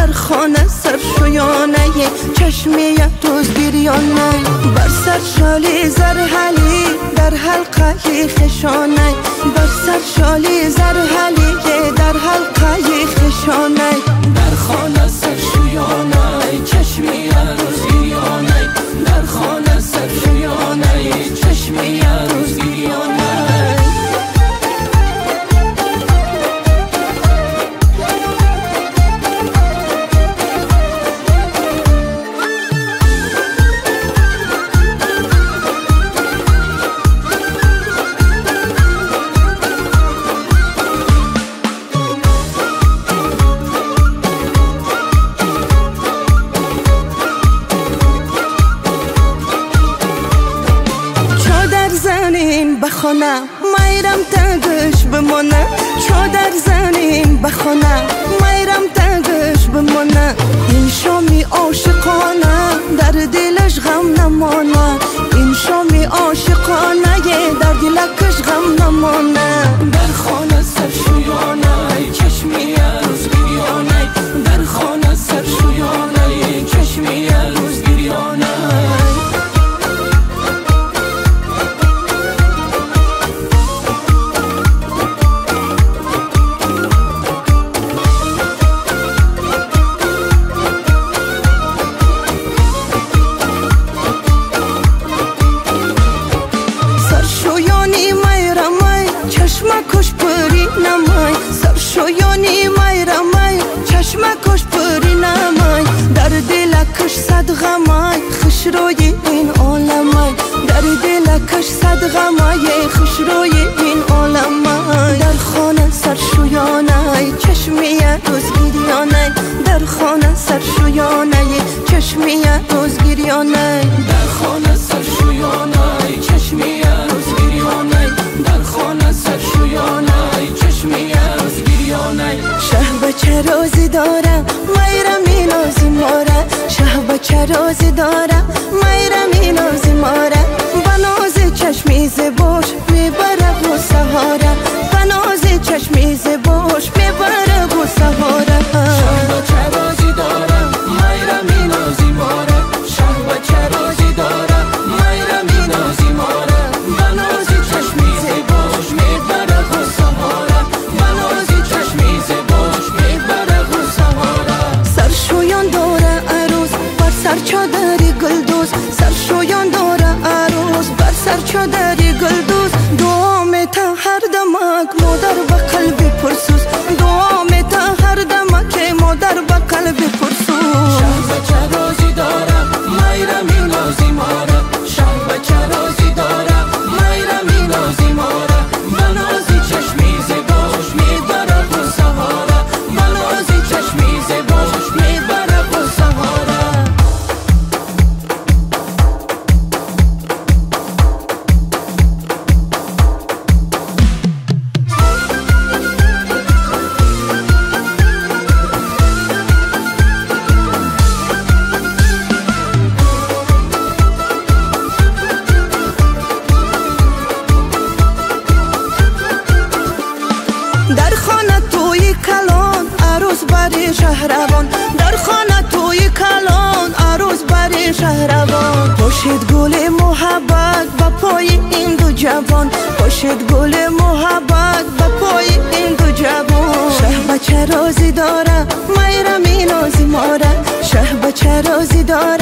در خانه سرشویانه چشمی روز گریانه بر سر شالی زرحلی در حلقه خشانه بر سر شالی زرحلی در حلقه خشانه در خانه سرشویانه چشمی روز گریانه در خانه سرشویانه چشمی روز گریانه بخونه میرم تگش بمونه چادر زنیم بخونه میرم تگش بمونه این شامی عاشقانه در دلش غم نمانه این شامی عاشقانه در دلش غم نمانه در خانه سرشویانه چشمی روزگریانه در خانه سرشویانه چشمی روزگریانه کش پری نمای سرشویانی میرمای چشم کش پری نمای در دلکش صد غمای خوش روی این عالمای در دلکش صد غمای خوش روی این عالمای در خانه سرشویانه چشمی روزگریانه در خانه سرشویانه چشمی روزگریانه در خانه سرشویانه چشمی روزگریانه در خانه سرشویانه چشمی روزگریانه شه بچه روزی دارم میرم این روزی ماره شه بچه روزی دارم میرم این روزی ماره بنازی چشمی زبوش میبره بو سهاره بنازی چشمی زبوش میبره بو سهاره شه بچه روزی دارم میرم این روزی ماره شه بچه روزی دارم میرم این روزی ماره بنازی چشمی زبوش میبره بو سهاره بنازی چشمی زبوش میبره بو سهاره سرشویان داره عروس بر سر چادری گلدوز سرشویان داره عروس بر سر چادری گلدوز دوام تا هر دمک مادر به قلبی پرسوز دوام تا هر دمک مادر به قلبی پرسوز شه بچه روزی دارم میرم این روزی ماره شه بچه روزی دارم میرم این روزی ماره بنازی چشمی زبوش میبره بو سهاره بنازی چشمی زبوش میبره بو سهاره در خانه توی کلان عروس بری شهروان در خانه توی کلان عروس بری شهروان پاشید گل محبت با پای این دو جوان پاشید گل محبت با پای این دو جوان شه بچه روزی داره میرم این روزی ماره شه بچه روزی داره